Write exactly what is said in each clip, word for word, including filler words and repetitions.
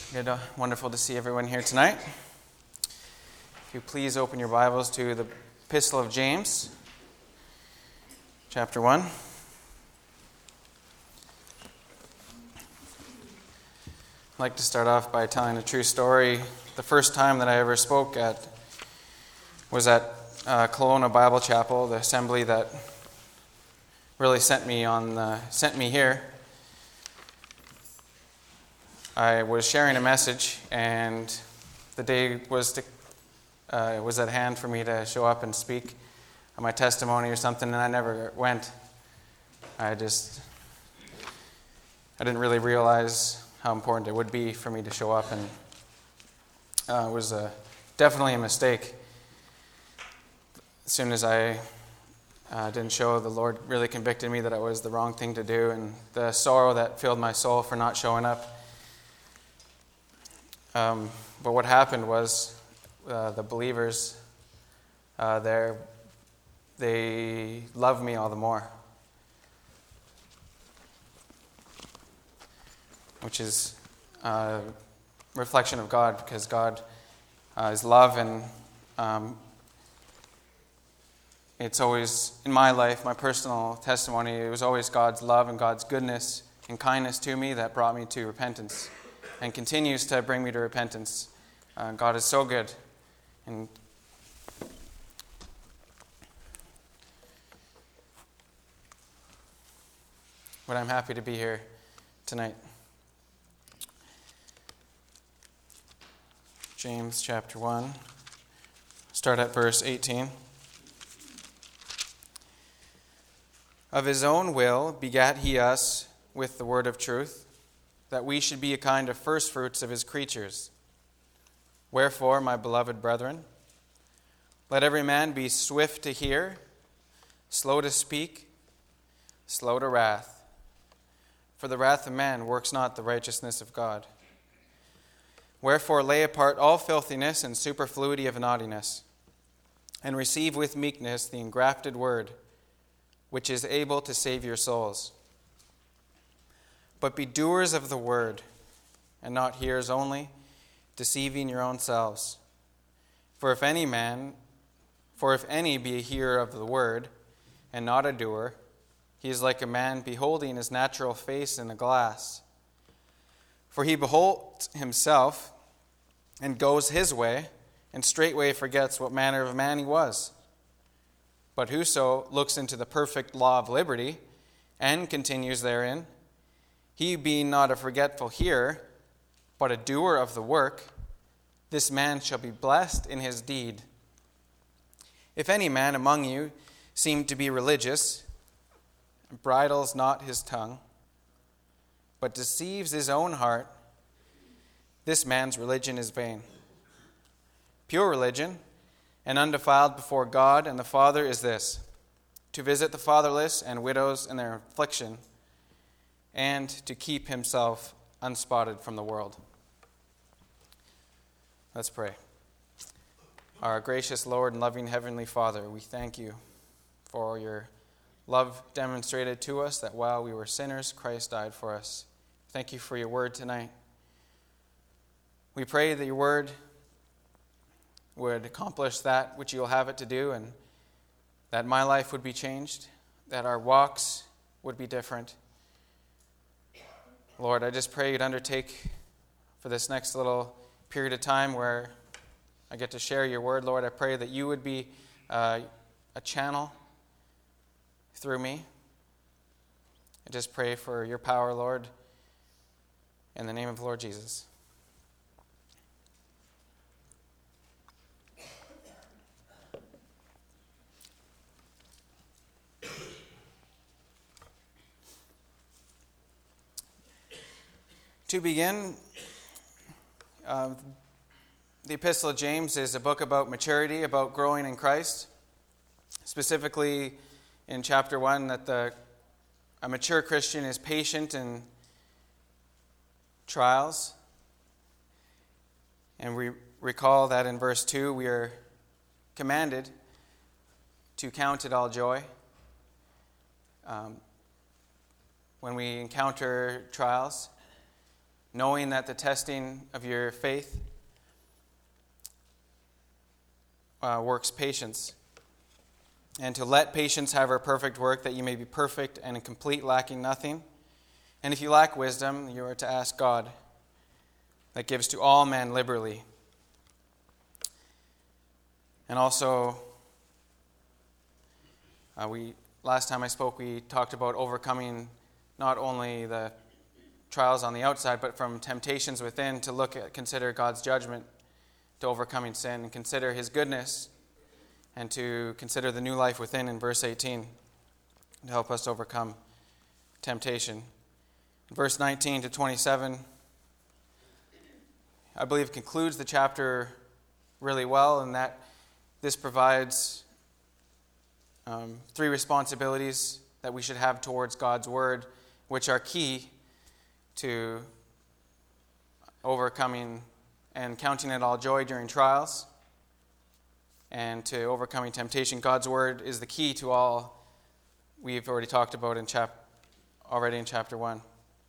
Good, uh, wonderful to see everyone here tonight. If you please open your Bibles to the Epistle of James, chapter one. I'd like to start off by telling a true story. The first time that I ever spoke at was at uh, Kelowna Bible Chapel, the assembly that really sent me on the, sent me here. I was sharing a message, and the day was to, uh, was at hand for me to show up and speak on my testimony or something, and I never went. I just, I didn't really realize how important it would be for me to show up, and uh, it was a, definitely a mistake. As soon as I uh, didn't show, the Lord really convicted me that it was the wrong thing to do, and the sorrow that filled my soul for not showing up. Um, but what happened was uh, the believers uh, there, they loved me all the more, which is a reflection of God, because God uh, is love, and um, it's always, in my life, my personal testimony, it was always God's love and God's goodness and kindness to me that brought me to repentance, and continues to bring me to repentance. Uh, God is so good. And but I'm happy to be here tonight. James chapter one. Start at verse eighteen. Of his own will begat he us with the word of truth, that we should be a kind of firstfruits of his creatures. Wherefore, my beloved brethren, let every man be swift to hear, slow to speak, slow to wrath. For the wrath of man works not the righteousness of God. Wherefore, lay apart all filthiness and superfluity of naughtiness, and receive with meekness the engrafted word, which is able to save your souls. But be doers of the word, and not hearers only, deceiving your own selves. For if any man, for if any be a hearer of the word, and not a doer, he is like a man beholding his natural face in a glass. For he beholds himself, and goes his way, and straightway forgets what manner of man he was. But whoso looks into the perfect law of liberty, and continues therein, he being not a forgetful hearer, but a doer of the work, this man shall be blessed in his deed. If any man among you seem to be religious, and bridles not his tongue, but deceives his own heart, this man's religion is vain. Pure religion and undefiled before God and the Father is this, to visit the fatherless and widows in their affliction, and to keep himself unspotted from the world. Let's pray. Our gracious Lord and loving Heavenly Father, we thank you for your love demonstrated to us, that while we were sinners, Christ died for us. Thank you for your word tonight. We pray that your word would accomplish that which you'll have it to do, and that my life would be changed, that our walks would be different. Lord, I just pray you'd undertake for this next little period of time where I get to share your word. Lord, I pray that you would be uh, a channel through me. I just pray for your power, Lord, in the name of the Lord Jesus. To begin, uh, the Epistle of James is a book about maturity, about growing in Christ. Specifically, in chapter one, that the a mature Christian is patient in trials. And we recall that in verse two, we are commanded to count it all joy. Um, when we encounter trials, knowing that the testing of your faith uh, works patience. And to let patience have her perfect work, that you may be perfect and complete, lacking nothing. And if you lack wisdom, you are to ask God, that gives to all men liberally. And also, uh, we last time I spoke, we talked about overcoming not only the trials on the outside, but from temptations within, to look at, consider God's judgment to overcoming sin, and consider his goodness, and to consider the new life within in verse eighteen to help us overcome temptation. Verse nineteen to twenty-seven, I believe, concludes the chapter really well, in that this provides um, three responsibilities that we should have towards God's word, which are key to overcoming and counting it all joy during trials, and to overcoming temptation. God's word is the key to all we've already talked about in chap already in chapter one.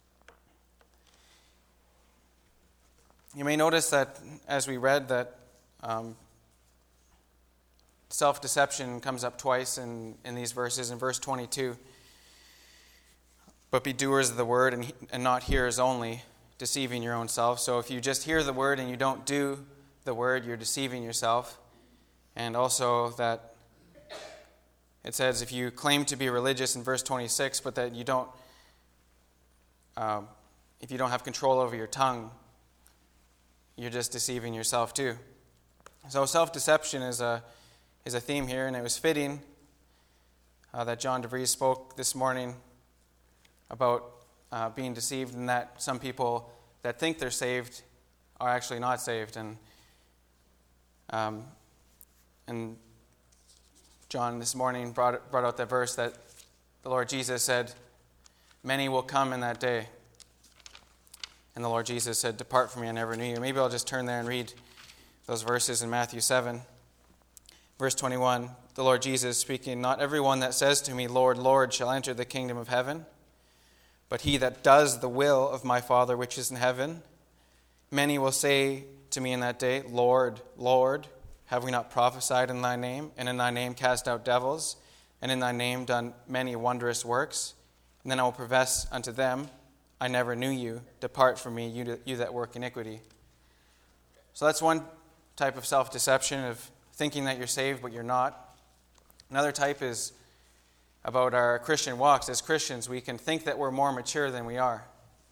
You may notice that as we read that um, self-deception comes up twice in, in these verses. In verse twenty-two, but be doers of the word and, and not hearers only, deceiving your own self. So if you just hear the word and you don't do the word, you're deceiving yourself. And also that it says if you claim to be religious in verse twenty-six, but that you don't, um, if you don't have control over your tongue, you're just deceiving yourself too. So self-deception is a is a theme here, and it was fitting uh, that John DeVries spoke this morning about uh, being deceived, and that some people that think they're saved are actually not saved. And um, and John this morning brought brought out that verse that the Lord Jesus said, "Many will come in that day." And the Lord Jesus said, "Depart from me, I never knew you." Maybe I'll just turn there and read those verses in Matthew seven. Verse twenty-one, the Lord Jesus speaking, "Not everyone that says to me, Lord, Lord, shall enter the kingdom of heaven, but he that does the will of my Father which is in heaven. Many will say to me in that day, Lord, Lord, have we not prophesied in thy name, and in thy name cast out devils, and in thy name done many wondrous works? And then I will profess unto them, I never knew you. Depart from me, you, you that work iniquity." So that's one type of self-deception, of thinking that you're saved, but you're not. Another type is about our Christian walks. As Christians, we can think that we're more mature than we are.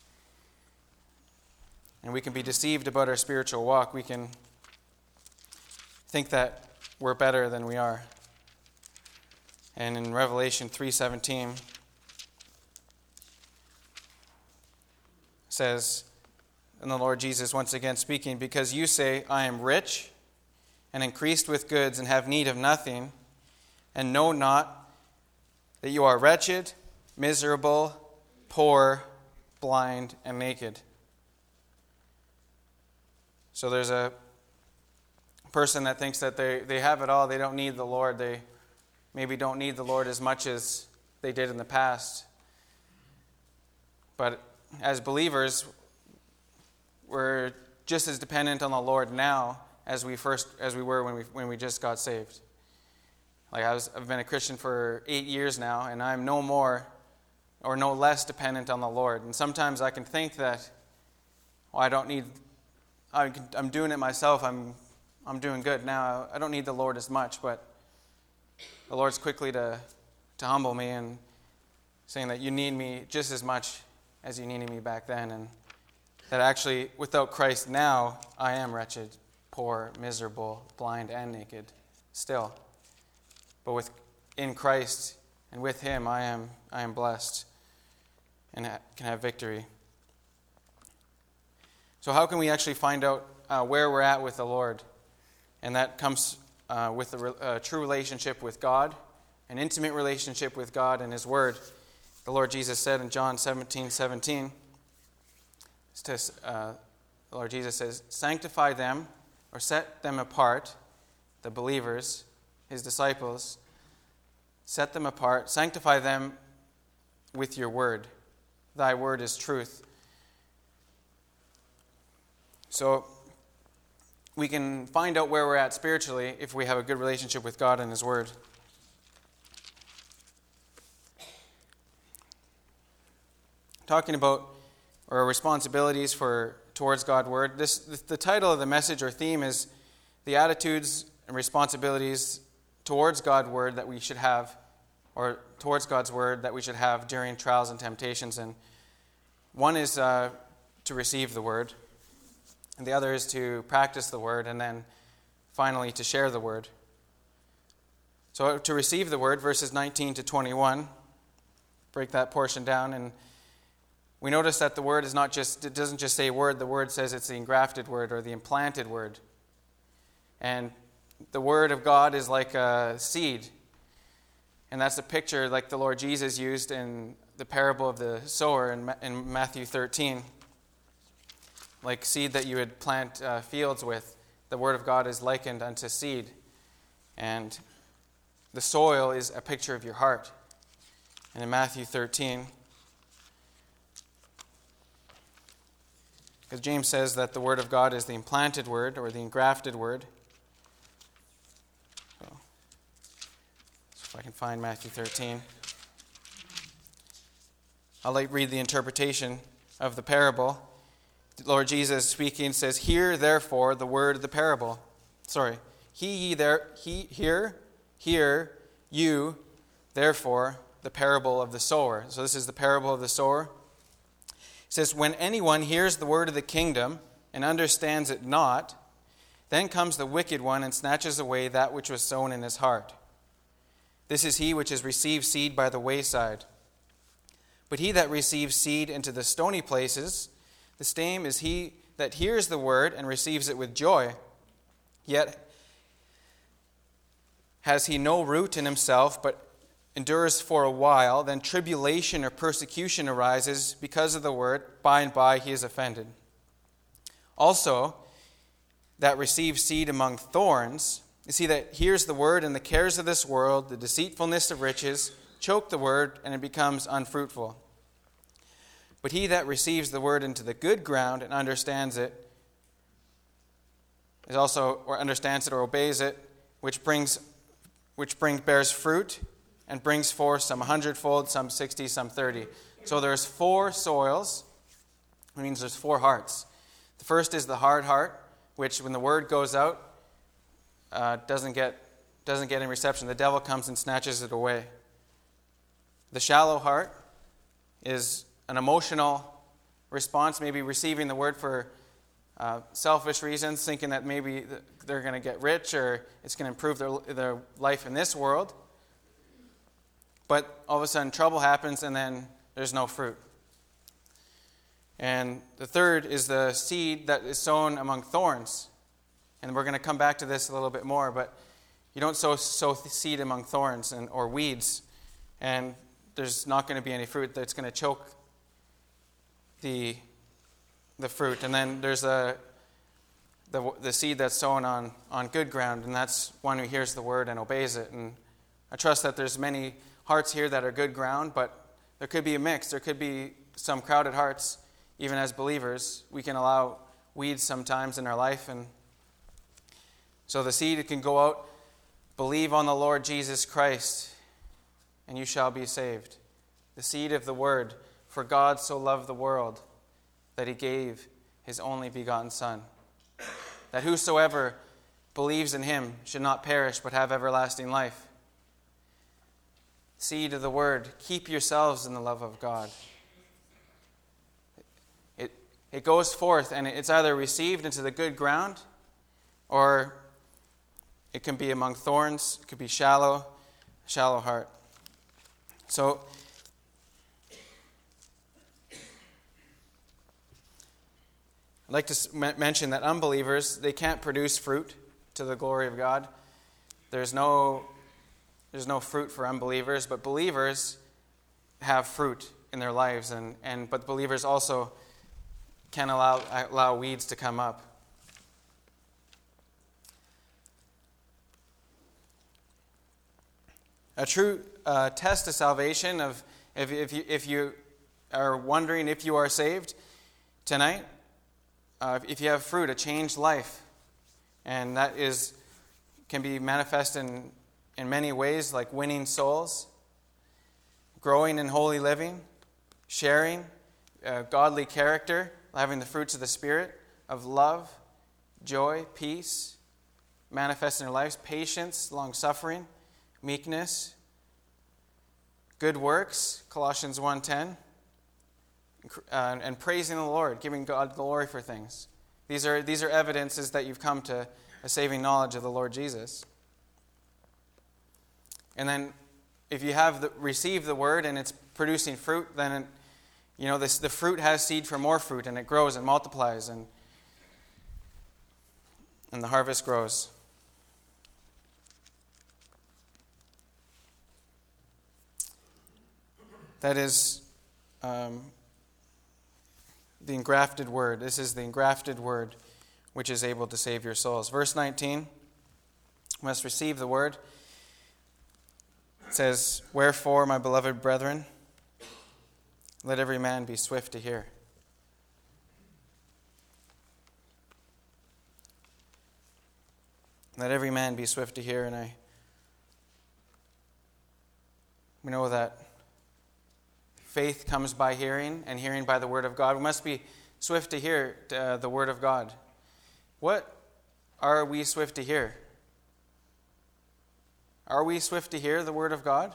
And we can be deceived about our spiritual walk. We can think that we're better than we are. And in Revelation three seventeen, says, and the Lord Jesus once again speaking, "Because you say, I am rich and increased with goods and have need of nothing, and know not that you are wretched, miserable, poor, blind, and naked." So there's a person that thinks that they, they have it all, they don't need the Lord, they maybe don't need the Lord as much as they did in the past. But as believers, we're just as dependent on the Lord now as we first as we were when we when we just got saved. Like I was, I've been a Christian for eight years now, and I'm no more or no less dependent on the Lord. And sometimes I can think that, well, I don't need. I can, I'm doing it myself. I'm I'm doing good now. I don't need the Lord as much, but the Lord's quickly to to humble me and saying that you need me just as much as you needed me back then, and that actually without Christ now I am wretched, poor, miserable, blind, and naked still. But with in Christ and with Him I am I am blessed and ha- can have victory. So how can we actually find out uh, where we're at with the Lord? And that comes uh, with a re- uh, true relationship with God, an intimate relationship with God and His Word. The Lord Jesus said in John seventeen seventeen, to, uh, the Lord Jesus says, "Sanctify them," or set them apart, the believers, His disciples, set them apart, sanctify them with your word. Thy word is truth. So we can find out where we're at spiritually if we have a good relationship with God and His Word. Talking about our responsibilities for towards God's Word. This the title of the message or theme is the attitudes and responsibilities towards God's Word that we should have, or towards God's Word that we should have during trials and temptations. And one is uh, to receive the Word, and the other is to practice the Word, and then finally to share the Word. So to receive the Word, verses nineteen to twenty-one, break that portion down, and we notice that the Word is not just, it doesn't just say Word, the Word says it's the engrafted Word or the implanted Word. And the Word of God is like a seed. And that's a picture like the Lord Jesus used in the parable of the sower in, in Matthew thirteen. Like seed that you would plant uh, fields with, the Word of God is likened unto seed. And the soil is a picture of your heart. And in Matthew thirteen, because James says that the Word of God is the implanted Word or the engrafted Word. So, so if I can find Matthew thirteen. I'll like read the interpretation of the parable. The Lord Jesus speaking says, "Hear therefore the word of the parable." Sorry. He ye there he hear, hear you, therefore, the parable of the sower. So this is the parable of the sower. It says, "When anyone hears the word of the kingdom and understands it not, then comes the wicked one and snatches away that which was sown in his heart. This is he which has received seed by the wayside. But he that receives seed into the stony places, the same is he that hears the word and receives it with joy. Yet has he no root in himself, but endures for a while. Then tribulation or persecution arises because of the word. By and by he is offended. Also, that receives seed among thorns is he that hears the word, and the cares of this world, the deceitfulness of riches, choke the word, and it becomes unfruitful. But he that receives the word into the good ground and understands it, is also or understands it or obeys it, which brings which brings bears fruit and brings forth some hundredfold, some sixty, some thirty. So there's four soils. It means there's four hearts. The first is the hard heart, which when the word goes out, uh, doesn't get doesn't get any reception. The devil comes and snatches it away. The shallow heart is an emotional response, maybe receiving the word for uh, selfish reasons, thinking that maybe they're going to get rich or it's going to improve their, their life in this world. But all of a sudden trouble happens and then there's no fruit. And the third is the seed that is sown among thorns. And we're going to come back to this a little bit more, but you don't sow, sow seed among thorns and or weeds, and there's not going to be any fruit that's going to choke the the fruit. And then there's a the the seed that's sown on, on good ground, and that's one who hears the word and obeys it. And I trust that there's many hearts here that are good ground, but there could be a mix. There could be some crowded hearts. Even as believers, we can allow weeds sometimes in our life. And so the seed can go out, believe on the Lord Jesus Christ, and you shall be saved. The seed of the word, for God so loved the world that he gave his only begotten Son, that whosoever believes in him should not perish but have everlasting life. Seed of the word, keep yourselves in the love of God. It, it goes forth and it's either received into the good ground or it can be among thorns. It could be shallow, shallow heart. So, I'd like to mention that unbelievers, they can't produce fruit to the glory of God. There's no, there's no fruit for unbelievers, but believers have fruit in their lives, and, and but believers also can allow allow weeds to come up. A true uh, test of salvation, of if if you if you are wondering if you are saved tonight, uh, if you have fruit, a changed life. And that is can be manifest in, in many ways, like winning souls, growing in holy living, sharing, uh, godly character, having the fruits of the Spirit of love, joy, peace, manifest in their lives, patience, long-suffering, meekness, good works, Colossians one ten, uh, and praising the Lord, giving God glory for things. These are these are evidences that you've come to a saving knowledge of the Lord Jesus. And then, if you have the, received the word and it's producing fruit, then it, you know this the fruit has seed for more fruit, and it grows and multiplies, and and the harvest grows. That is um, the engrafted word. This is the engrafted word which is able to save your souls. Verse nineteen, we must receive the word. It says, "Wherefore, my beloved brethren, let every man be swift to hear." Let every man be swift to hear, and I we know that faith comes by hearing, and hearing by the word of God. We must be swift to hear uh, the word of God. What are we swift to hear? Are we swift to hear the word of God?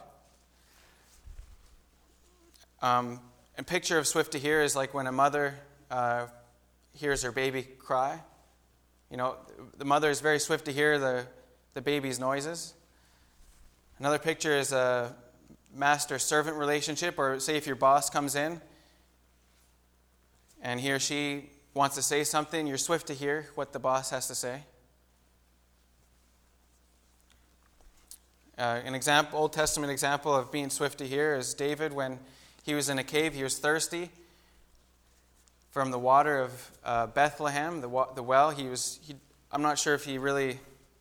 Um, a picture of swift to hear is like when a mother uh, hears her baby cry. You know, the mother is very swift to hear the, the baby's noises. Another picture is a master-servant relationship, or say if your boss comes in and he or she wants to say something, you're swift to hear what the boss has to say. Uh, an example, Old Testament example of being swift to hear is David when he was in a cave. He was thirsty from the water of uh, Bethlehem, the wa- the well. He was. He, I'm not sure if he really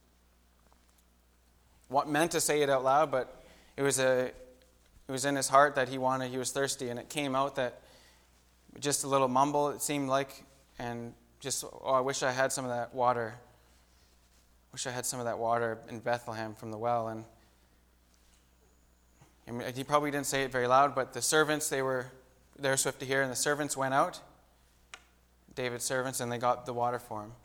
wa- meant to say it out loud, but it was a. It was in his heart that he wanted. He was thirsty, and it came out that just a little mumble. It seemed like, and just oh, I wish I had some of that water. Wish I had some of that water in Bethlehem from the well. And I mean, he probably didn't say it very loud, but the servants, they were they were swift to hear, and the servants went out, David's servants, and they got the water for him.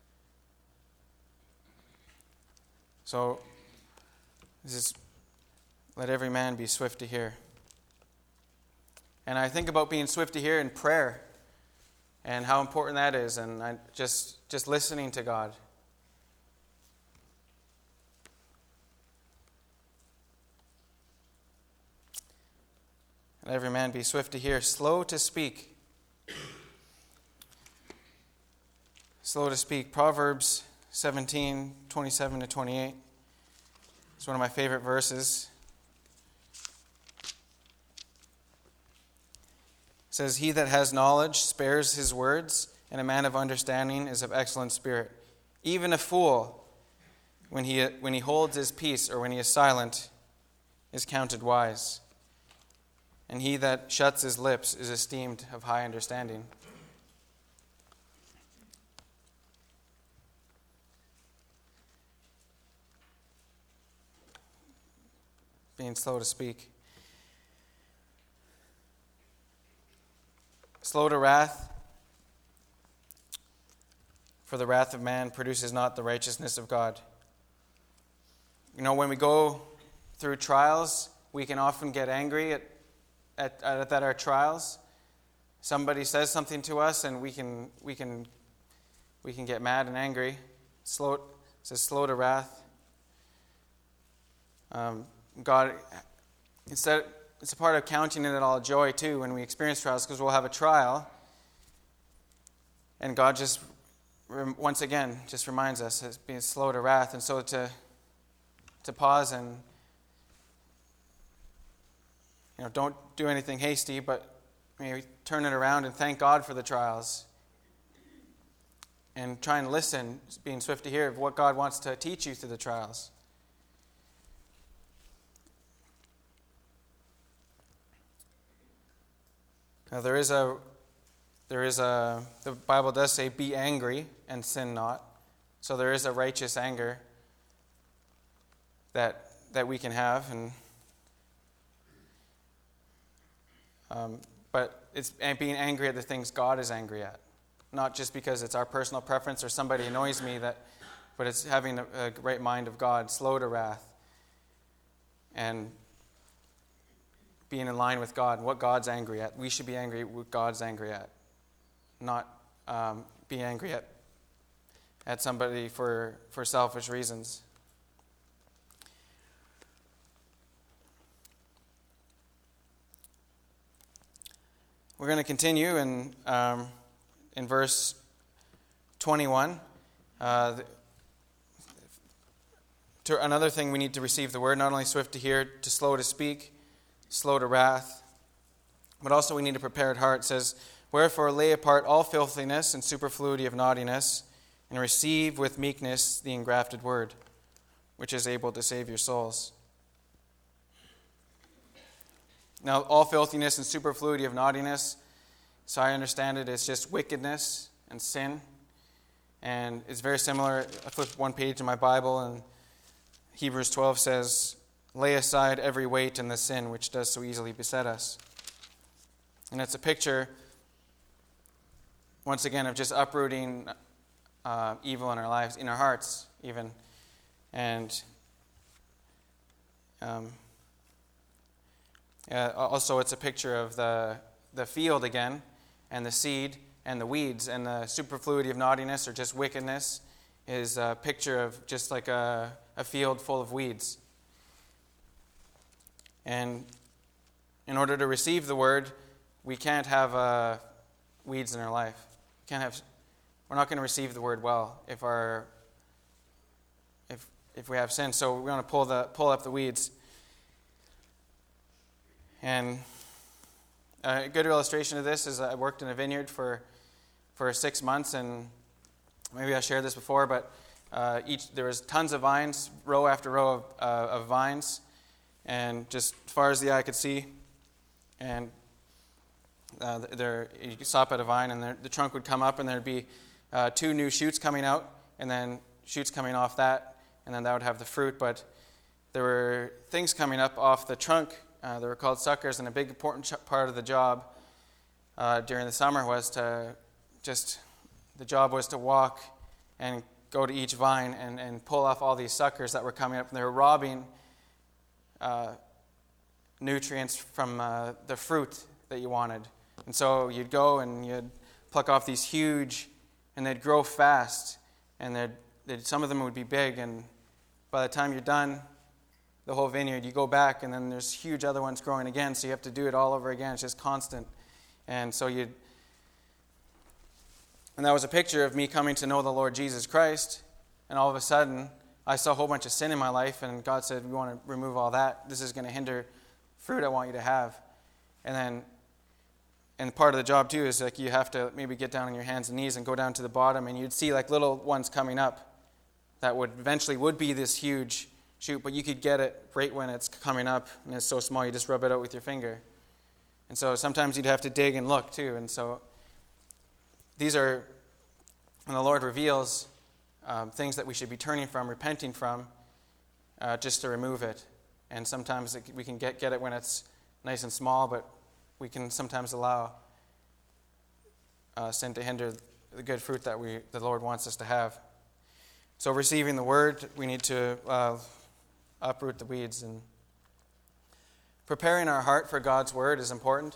So this is, let every man be swift to hear. And I think about being swift to hear in prayer and how important that is, and I just just listening to God. Let every man be swift to hear, slow to speak. Slow to speak. Proverbs seventeen, twenty-seven to twenty-eight. It's one of my favorite verses. It says, "He that has knowledge spares his words, and a man of understanding is of excellent spirit. Even a fool, when he when he holds his peace or when he is silent, is counted wise. And he that shuts his lips is esteemed of high understanding." Being slow to speak. Slow to wrath, for the wrath of man produces not the righteousness of God. You know, when we go through trials, we can often get angry at At, at, at our trials. Somebody says something to us, and we can we can we can get mad and angry. Slow, it says slow to wrath. Um, God, instead, it's a part of counting it all joy too when we experience trials, because we'll have a trial, and God just once again just reminds us of being slow to wrath, and so to to pause and, you know, don't do anything hasty, but maybe turn it around and thank God for the trials. And try and listen, being swift to hear of what God wants to teach you through the trials. Now there is a there is a, the Bible does say, be angry and sin not. So there is a righteous anger that that we can have, and um, but it's being angry at the things God is angry at, not just because it's our personal preference or somebody annoys me, that, but it's having a, a right mind of God, slow to wrath, and being in line with God, what God's angry at. We should be angry at what God's angry at, not um, be angry at at somebody for, for selfish reasons. We're going to continue in um, in verse twenty-one. Uh, to another thing, we need to receive the word, not only swift to hear, to slow to speak, slow to wrath, but also we need a prepared heart. It says, wherefore lay apart all filthiness and superfluity of naughtiness, and receive with meekness the engrafted word, which is able to save your souls. Now, all filthiness and superfluity of naughtiness, so I understand it, is just wickedness and sin. And it's very similar. I flipped one page in my Bible, and Hebrews twelve says, lay aside every weight and the sin which does so easily beset us. And it's a picture, once again, of just uprooting uh, evil in our lives, in our hearts even. And um Uh, also, it's a picture of the the field again, and the seed, and the weeds, and the superfluity of naughtiness, or just wickedness, is a picture of just like a, a field full of weeds. And in order to receive the word, we can't have uh, weeds in our life. We can't have. We're not going to receive the word well if our if if we have sin. So we're going to pull the pull up the weeds. And a good illustration of this is I worked in a vineyard for for six months, and maybe I shared this before, but uh, each there was tons of vines, row after row of, uh, of vines, and just as far as the eye could see. And uh, there, you could stop at a vine, and there, the trunk would come up, and there'd be uh, two new shoots coming out, and then shoots coming off that, and then that would have the fruit. But there were things coming up off the trunk. Uh, they were called suckers, and a big important ch- part of the job uh, during the summer was to just, the job was to walk and go to each vine and, and pull off all these suckers that were coming up, and they were robbing uh, nutrients from uh, the fruit that you wanted. And so you'd go and you'd pluck off these huge, and they'd grow fast, and they'd, they'd, some of them would be big, and by the time you're done the whole vineyard, you go back, and then there's huge other ones growing again, so you have to do it all over again. It's just constant. And so you, and that was a picture of me coming to know the Lord Jesus Christ, and all of a sudden, I saw a whole bunch of sin in my life, and God said, we want to remove all that. This is going to hinder fruit I want you to have. And then, and part of the job too is like you have to maybe get down on your hands and knees and go down to the bottom, and you'd see like little ones coming up that would eventually would be this huge shoot, but you could get it right when it's coming up, and it's so small you just rub it out with your finger. And so sometimes you'd have to dig and look too. And so these are, when the Lord reveals um, things that we should be turning from, repenting from, uh, just to remove it. And sometimes it, we can get, get it when it's nice and small, but we can sometimes allow uh, sin to hinder the good fruit that we the Lord wants us to have. So receiving the word, we need to uh, uproot the weeds. And preparing our heart for God's word is important.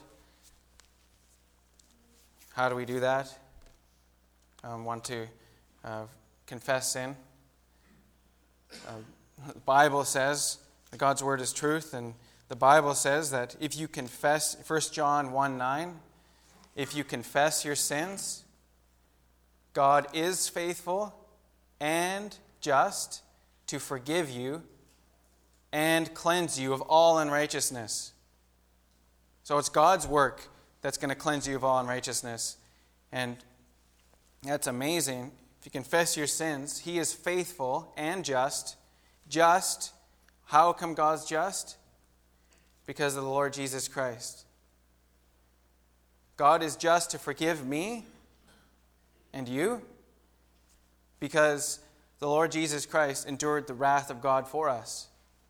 How do we do that? Um, want to uh, confess sin. Uh, the Bible says that God's word is truth, and the Bible says that if you confess, First John one nine, if you confess your sins, God is faithful and just to forgive you and cleanse you of all unrighteousness. So it's God's work that's going to cleanse you of all unrighteousness. And that's amazing. If you confess your sins, He is faithful and just. Just. How come God's just? Because of the Lord Jesus Christ. God is just to forgive me and you because the Lord Jesus Christ endured the wrath of God for us.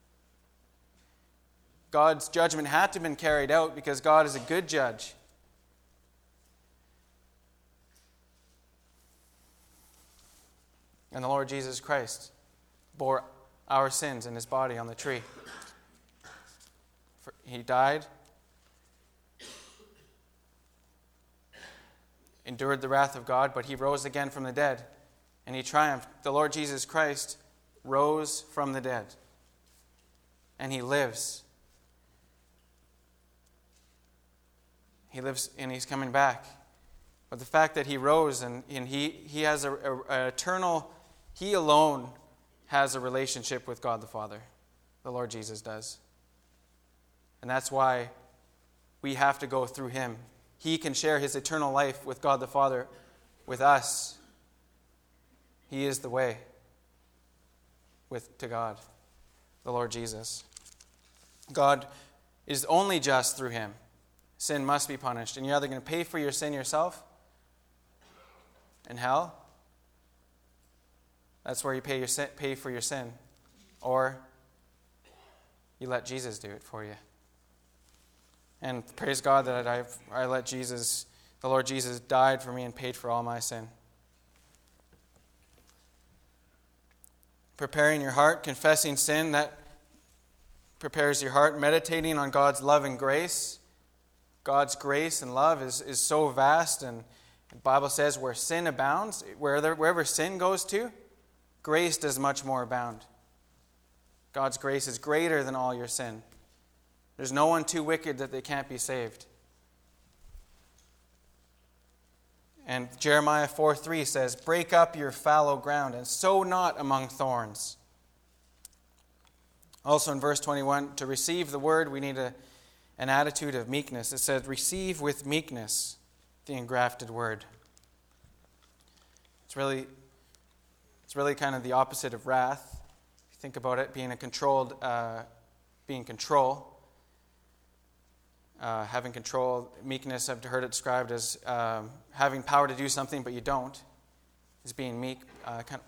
God's judgment had to have been carried out because God is a good judge. And the Lord Jesus Christ bore our sins in his body on the tree. He died, endured the wrath of God, but he rose again from the dead, and he triumphed. The Lord Jesus Christ rose from the dead, and he lives. He lives, and he's coming back. But the fact that he rose, and, and he, he has a, a, a eternal, he alone has a relationship with God the Father. The Lord Jesus does. And that's why we have to go through him. He can share his eternal life with God the Father, with us. He is the way with to God, the Lord Jesus. God is only just through him. Sin must be punished. And you're either going to pay for your sin yourself in hell. That's where you pay, your sin, pay for your sin. Or you let Jesus do it for you. And praise God that I've, I let Jesus, the Lord Jesus, died for me and paid for all my sin. Preparing your heart, confessing sin, that prepares your heart. Meditating on God's love and grace. God's grace and love is, is so vast, and the Bible says where sin abounds, wherever, wherever sin goes to, grace does much more abound. God's grace is greater than all your sin. There's no one too wicked that they can't be saved. And Jeremiah four three says, break up your fallow ground and sow not among thorns. Also in verse twenty-one, to receive the word, we need a, an attitude of meekness. It says, receive with meekness the engrafted word. It's really, it's really kind of the opposite of wrath. If you think about it, being a controlled, uh, being control. Uh, having control, meekness, I've heard it described as um, having power to do something, but you don't. Is being meek. Uh, kind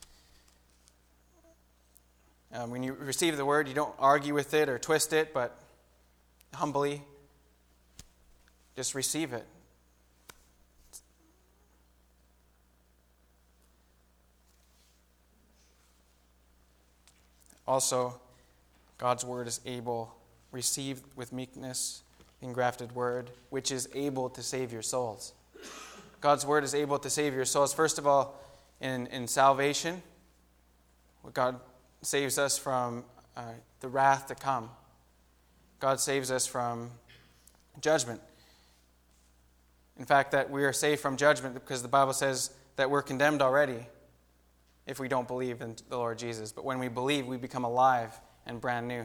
of, um, when you receive the word, you don't argue with it or twist it, but humbly just receive it. Also, God's word is able, received with meekness, engrafted word, which is able to save your souls. God's word is able to save your souls. First of all, in, in salvation, God saves us from uh, the wrath to come. God saves us from judgment. In fact, that we are saved from judgment because the Bible says that we're condemned already if we don't believe in the Lord Jesus. But when we believe, we become alive and brand new.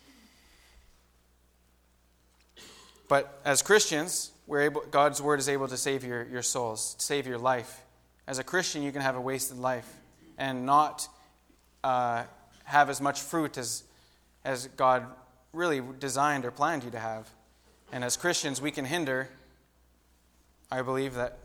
But as Christians, we're able, God's word is able to save your, your souls, save your life. As a Christian, you can have a wasted life and not uh, have as much fruit as, as God really designed or planned you to have. And as Christians, we can hinder, I believe, that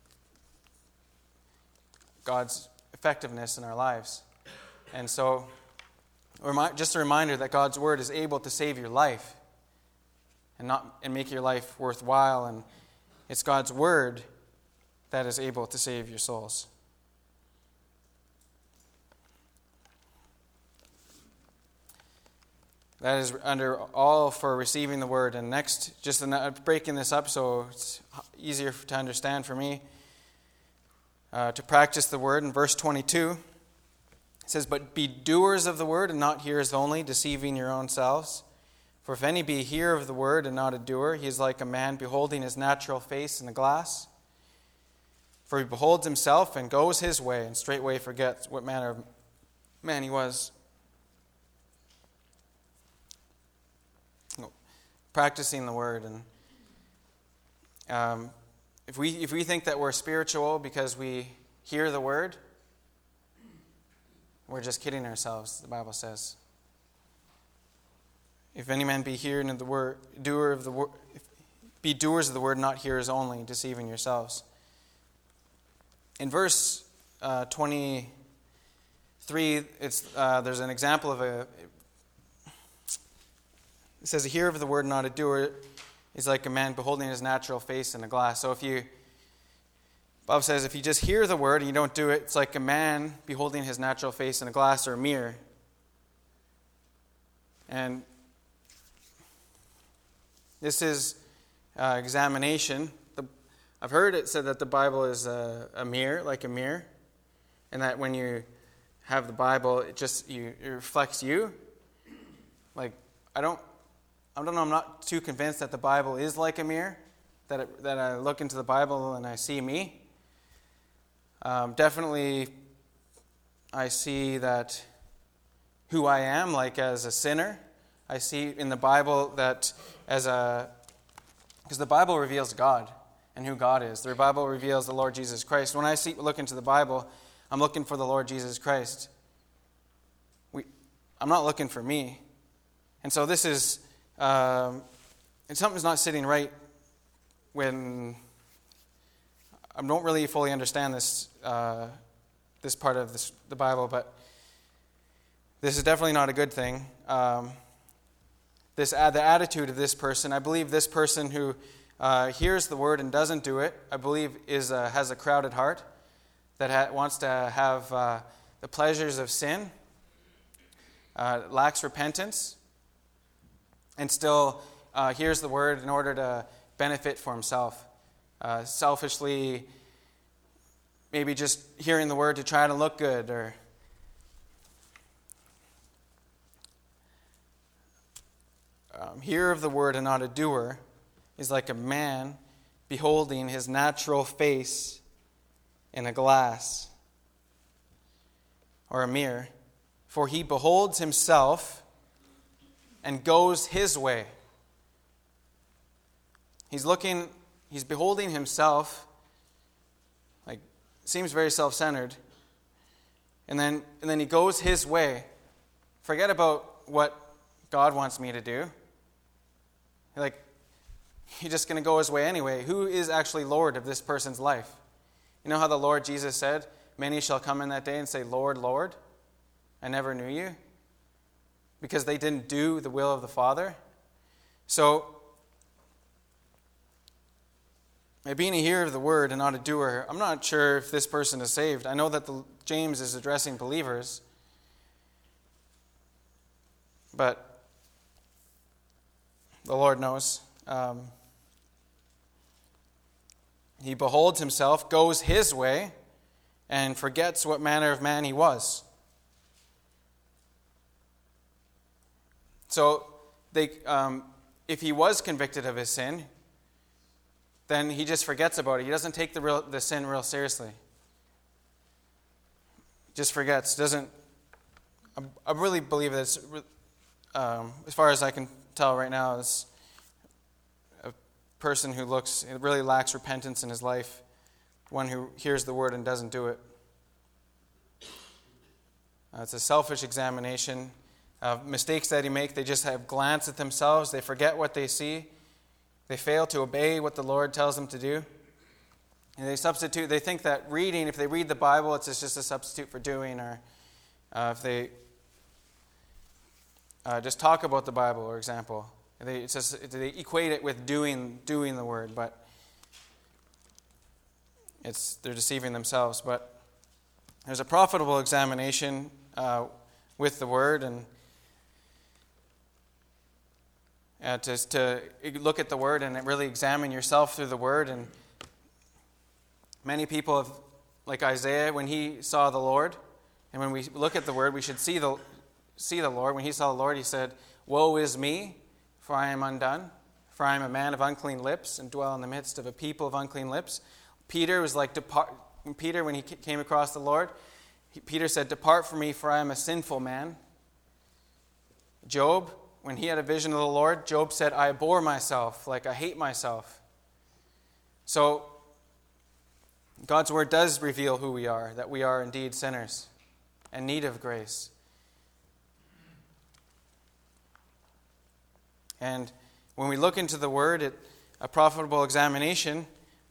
God's effectiveness in our lives. And so, just a reminder that God's word is able to save your life and not and make your life worthwhile, and it's God's word that is able to save your souls. That is under all for receiving the word. And next, just breaking this up so it's easier to understand for me, uh, to practice the word. In verse twenty-two, it says, but be doers of the word and not hearers only, deceiving your own selves. For if any be a hearer of the word and not a doer, he is like a man beholding his natural face in the glass. For he beholds himself and goes his way, and straightway forgets what manner of man he was. Practicing the word. And um, if we if we think that we're spiritual because we hear the word, we're just kidding ourselves, the Bible says. If any man be hearing of the word, doer of the word, if be doers of the word, not hearers only, deceiving yourselves. In verse uh, twenty-three, it's uh, there's an example of a. It says, "A hearer of the word, not a doer, is like a man beholding his natural face in a glass." So if you, Bob says, if you just hear the word and you don't do it, it's like a man beholding his natural face in a glass or a mirror. And this is uh, examination. The, I've heard it said that the Bible is a, a mirror, like a mirror, and that when you have the Bible, it just you, it reflects you. Like I don't. I don't know, I'm not too convinced that the Bible is like a mirror, that it, that I look into the Bible and I see me. Um, definitely, I see that who I am, like as a sinner. I see in the Bible that as a, because the Bible reveals God and who God is. The Bible reveals the Lord Jesus Christ. When I see look into the Bible, I'm looking for the Lord Jesus Christ. We, I'm not looking for me. And so this is... Um, and something's not sitting right when I don't really fully understand this uh, this part of this, the Bible, but this is definitely not a good thing. Um, this uh, the attitude of this person, I believe this person who uh, hears the word and doesn't do it, I believe is uh, has a crowded heart that ha- wants to have uh, the pleasures of sin, uh, lacks repentance. And still uh, hears the word in order to benefit for himself. Uh, selfishly, maybe just hearing the word to try to look good. Or um, hearer of the word and not a doer is like a man beholding his natural face in a glass or a mirror. For he beholds himself and goes his way. He's looking, he's beholding himself, like, seems very self-centered. And then, and then he goes his way. Forget about what God wants me to do. Like, he's just going to go his way anyway. Who is actually Lord of this person's life? You know how the Lord Jesus said, "Many shall come in that day and say, Lord, Lord, I never knew you." Because they didn't do the will of the Father. So, by being a hearer of the word and not a doer, I'm not sure if this person is saved. I know that the, James is addressing believers. But the Lord knows. Um, he beholds himself, goes his way, and forgets what manner of man he was. So, they, um, if he was convicted of his sin, then he just forgets about it. He doesn't take the real, the sin real seriously. Just forgets. Doesn't. I, I really believe that it's, um, as far as I can tell right now, it's a person who looks, it really lacks repentance in his life, one who hears the word and doesn't do it. Uh, it's a selfish examination. Uh, mistakes that he make, they just have glance at themselves. They forget what they see. They fail to obey what the Lord tells them to do. And they substitute, they think that reading, if they read the Bible, it's just a substitute for doing. Or uh, if they uh, just talk about the Bible, for example, they, it's just, they equate it with doing doing the word, but it's they're deceiving themselves. But there's a profitable examination uh, with the word, and Uh, to, to look at the word and really examine yourself through the word. And many people have, like Isaiah, when he saw the Lord, and when we look at the word, we should see the see the Lord. When he saw the Lord, he said, "Woe is me, for I am undone, for I am a man of unclean lips, and dwell in the midst of a people of unclean lips." Peter was like, depart. Peter, when he came across the Lord, he, Peter said, "Depart from me, for I am a sinful man." Job, when he had a vision of the Lord, Job said, "I abhor myself, like I hate myself." So, God's word does reveal who we are, that we are indeed sinners and need of grace. And when we look into the word, it a profitable examination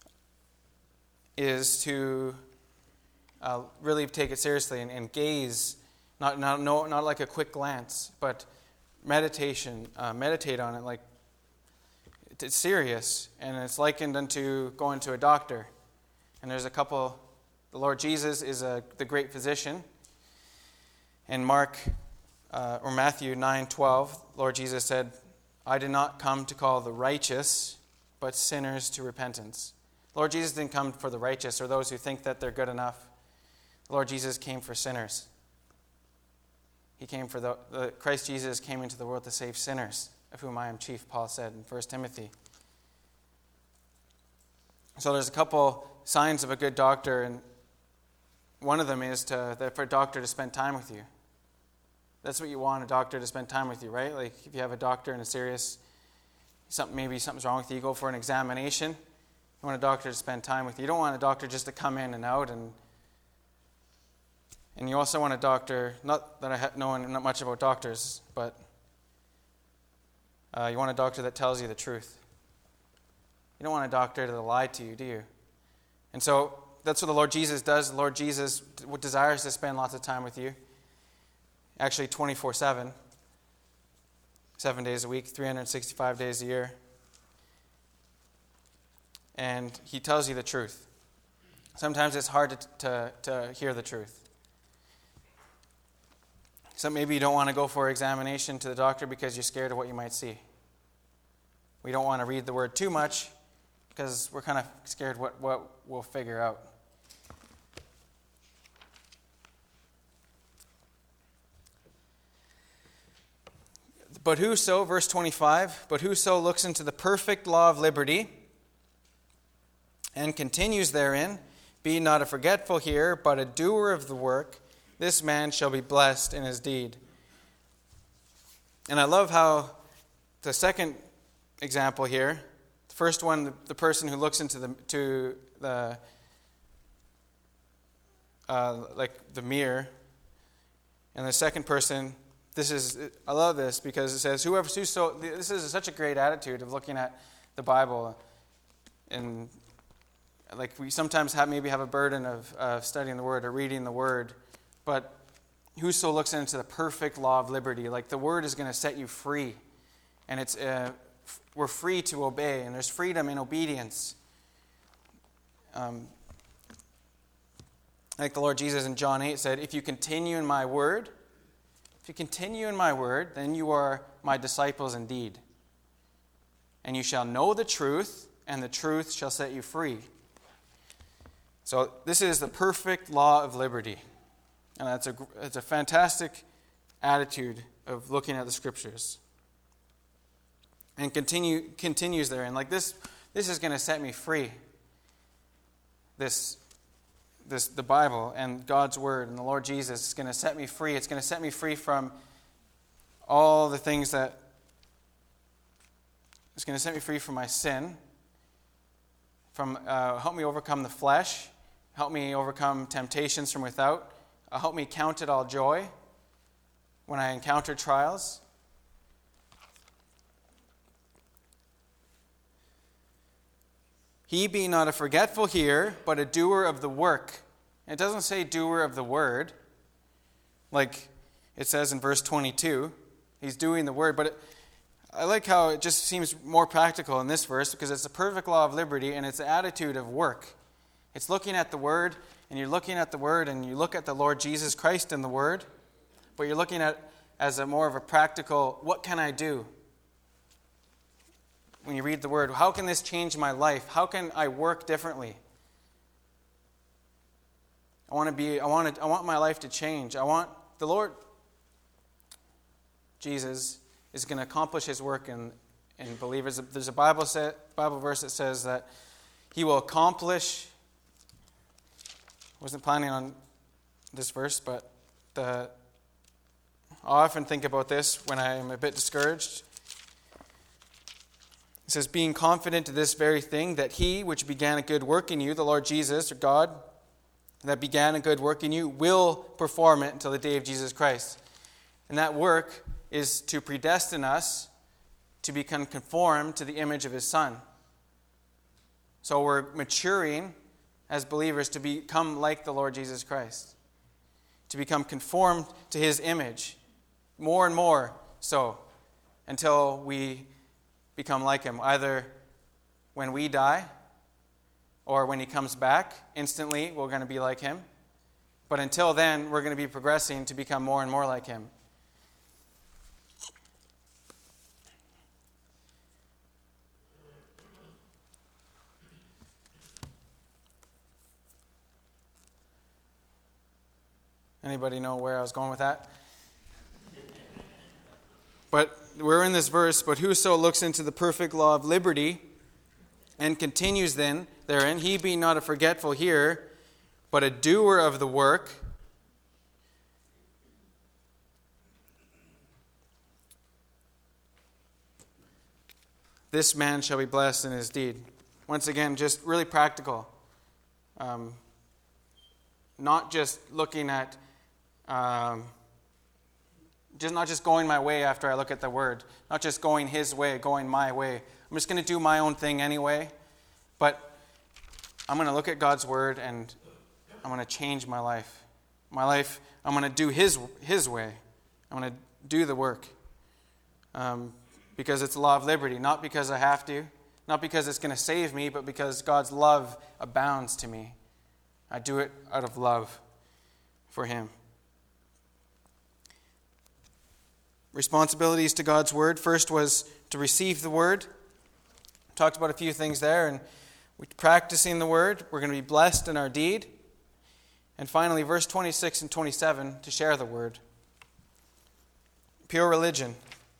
is to uh, really take it seriously and, and gaze, not not no, not like a quick glance, but meditation, uh, meditate on it like it's serious, and it's likened unto going to a doctor. And there's a couple. The Lord Jesus is a, the great physician. In Mark uh, or Matthew nine twelve, Lord Jesus said, "I did not come to call the righteous, but sinners to repentance." Lord Jesus didn't come for the righteous or those who think that they're good enough. The Lord Jesus came for sinners. He came for the, the Christ Jesus came into the world to save sinners, of whom I am chief, Paul said in First Timothy. So there's a couple signs of a good doctor, and one of them is to, that for a doctor to spend time with you. That's what you want, a doctor to spend time with you, right? Like if you have a doctor and a serious, something, maybe something's wrong with you, you go for an examination, you want a doctor to spend time with you. You don't want a doctor just to come in and out, and and you also want a doctor, not that I ha- know not much about doctors, but uh, you want a doctor that tells you the truth. You don't want a doctor to lie to you, do you? And so that's what the Lord Jesus does. The Lord Jesus desires to spend lots of time with you. Actually, twenty-four seven. Seven days a week, three hundred sixty-five days a year. And he tells you the truth. Sometimes it's hard to, to, to hear the truth. So maybe you don't want to go for examination to the doctor because you're scared of what you might see. We don't want to read the word too much because we're kind of scared what, what we'll figure out. But whoso, verse twenty-five, but whoso looks into the perfect law of liberty and continues therein, be not a forgetful hearer, but a doer of the work, this man shall be blessed in his deed. And I love how the second example here, the first one, the, the person who looks into the to the uh, like the mirror, and the second person, this is I love this because it says whoever so this is such a great attitude of looking at the Bible, and like we sometimes have maybe have a burden of uh, studying the Word or reading the Word. But whoso looks into the perfect law of liberty, like the word is going to set you free. And it's uh, we're free to obey, and there's freedom in obedience. Um, like the Lord Jesus in John eight said, if you continue in my word, if you continue in my word, then you are my disciples indeed. And you shall know the truth, and the truth shall set you free. So this is the perfect law of liberty. And that's a, it's a fantastic attitude of looking at the Scriptures. And continue continues there. And like this, this is going to set me free. This, this, the Bible and God's Word and the Lord Jesus is going to set me free. It's going to set me free from all the things that... It's going to set me free from my sin. From uh, help me overcome the flesh. Help me overcome temptations from without. Uh, help me count it all joy when I encounter trials. He be not a forgetful hearer, but a doer of the work. It doesn't say doer of the word, like it says in verse twenty-two. He's doing the word, but it, I like how it just seems more practical in this verse because it's the perfect law of liberty and it's the attitude of work. It's looking at the word, and you're looking at the word, and you look at the Lord Jesus Christ in the word, but you're looking at as a more of a practical, what can I do? When you read the word, how can this change my life? How can I work differently? I want to be, I want to, I want my life to change. I want the Lord Jesus is going to accomplish his work in, in believers. There's a Bible set, Bible verse that says that he will accomplish. I wasn't planning on this verse, but the, I often think about this when I am a bit discouraged. It says, being confident of this very thing, that he which began a good work in you, the Lord Jesus, or God, that began a good work in you, will perform it until the day of Jesus Christ. And that work is to predestine us to become conformed to the image of his Son. So we're maturing as believers to become like the Lord Jesus Christ, to become conformed to his image, more and more so, until we become like him, either when we die or when he comes back instantly, we're going to be like him. But until then, we're going to be progressing to become more and more like him. Anybody know where I was going with that? But we're in this verse, but whoso looks into the perfect law of liberty and continues then therein, he being not a forgetful hearer, but a doer of the work, this man shall be blessed in his deed. Once again, just really practical. Um, not just looking at, um, just not just going my way after I look at the word. Not just going his way, going my way. I'm just going to do my own thing anyway. But I'm going to look at God's word and I'm going to change my life. My life, I'm going to do his his way. I'm going to do the work. Um, because it's the law of liberty. Not because I have to. Not because it's going to save me, but because God's love abounds to me. I do it out of love for him. Responsibilities to God's word. First was to receive the word. Talked about a few things there. And we're practicing the word. We're going to be blessed in our deed. And finally, verse twenty-six and twenty-seven, to share the word. Pure religion.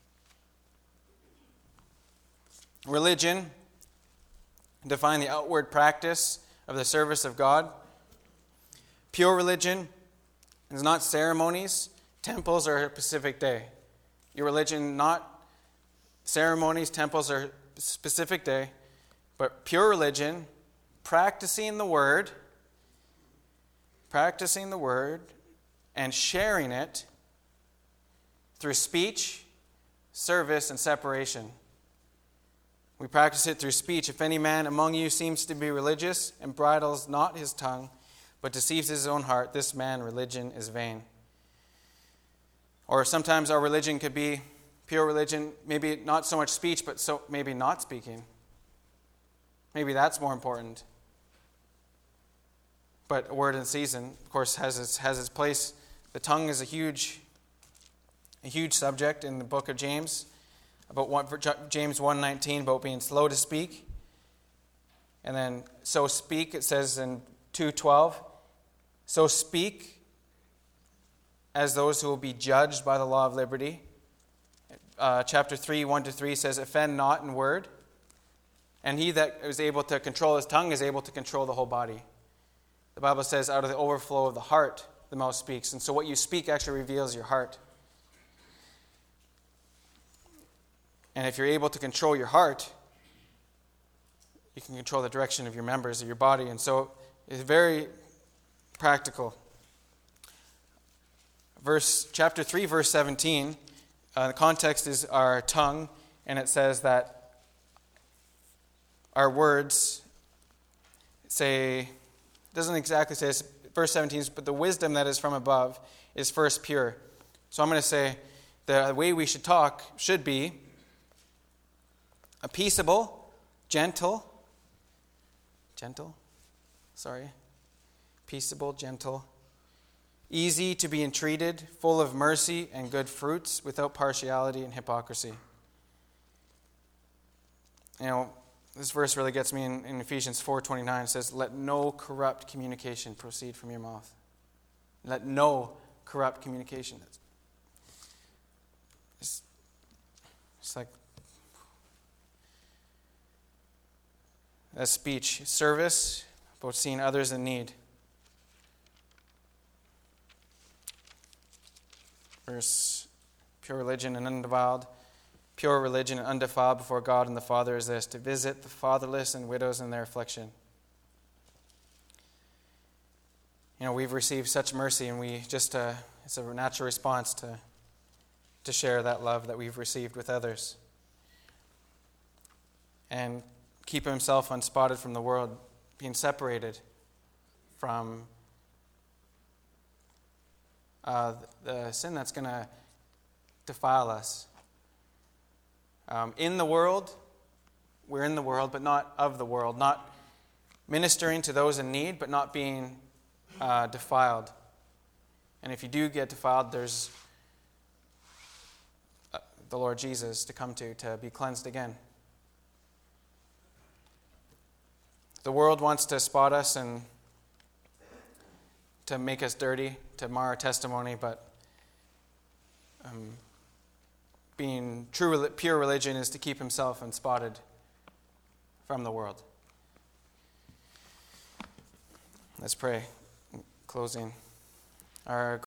Religion, define the outward practice of the service of God. Pure religion is not ceremonies, temples, or a specific day. Your religion, not ceremonies, temples, or a specific day, but pure religion, practicing the word, practicing the word, and sharing it through speech, service, and separation. We practice it through speech. If any man among you seems to be religious and bridles not his tongue, but deceives his own heart, this man religion is vain. Or sometimes our religion could be pure religion, maybe not so much speech, but so maybe not speaking. Maybe that's more important. But a word in season, of course, has its has its place. The tongue is a huge, a huge subject in the book of James. About one, James one nineteen, about being slow to speak. And then, so speak, it says in two twelve, so speak as those who will be judged by the law of liberty. Uh, chapter three, one to three says, offend not in word. And he that is able to control his tongue is able to control the whole body. The Bible says, out of the overflow of the heart, the mouth speaks. And so what you speak actually reveals your heart. And if you're able to control your heart, you can control the direction of your members of your body. And so it's very practical. Verse chapter three, verse seventeen, uh, the context is our tongue, and it says that our words say, it doesn't exactly say this, verse seventeen, but the wisdom that is from above is first pure. So I'm going to say the way we should talk should be a peaceable, gentle, gentle, sorry, peaceable, gentle, easy to be entreated, full of mercy and good fruits, without partiality and hypocrisy. You know, this verse really gets me in, in Ephesians four twenty-nine. It says, let no corrupt communication proceed from your mouth. Let no corrupt communication. It's, it's like, a speech, service, about seeing others in need. Verse, pure religion and undefiled. Pure religion and undefiled before God and the Father is this, to visit the fatherless and widows in their affliction. You know, we've received such mercy, and we just, uh, it's a natural response to, to share that love that we've received with others. And keep himself unspotted from the world, being separated from uh, the sin that's going to defile us. Um, in the world, we're in the world, but not of the world, not ministering to those in need, but not being uh, defiled. And if you do get defiled, there's uh, the Lord Jesus to come to, to be cleansed again. The world wants to spot us and to make us dirty, to mar our testimony, but um, being true, pure religion is to keep himself unspotted from the world. Let's pray. Closing. Our